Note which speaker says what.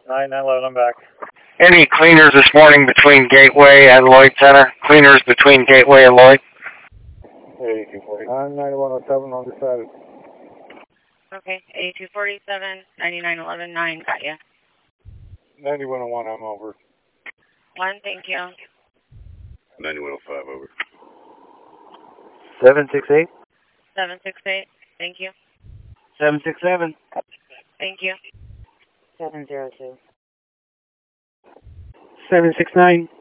Speaker 1: 911, I'm back.
Speaker 2: Any cleaners this morning between Gateway and Lloyd Center? Cleaners between Gateway and Lloyd?
Speaker 1: 8240. 9107 on the side.
Speaker 3: Okay, 8247, 99119, got you.
Speaker 1: 9101, I'm over.
Speaker 3: 1, thank you.
Speaker 4: 9105, over.
Speaker 5: 768.
Speaker 3: 768, thank you.
Speaker 5: 767.
Speaker 3: Thank you.
Speaker 6: 702.
Speaker 5: 769.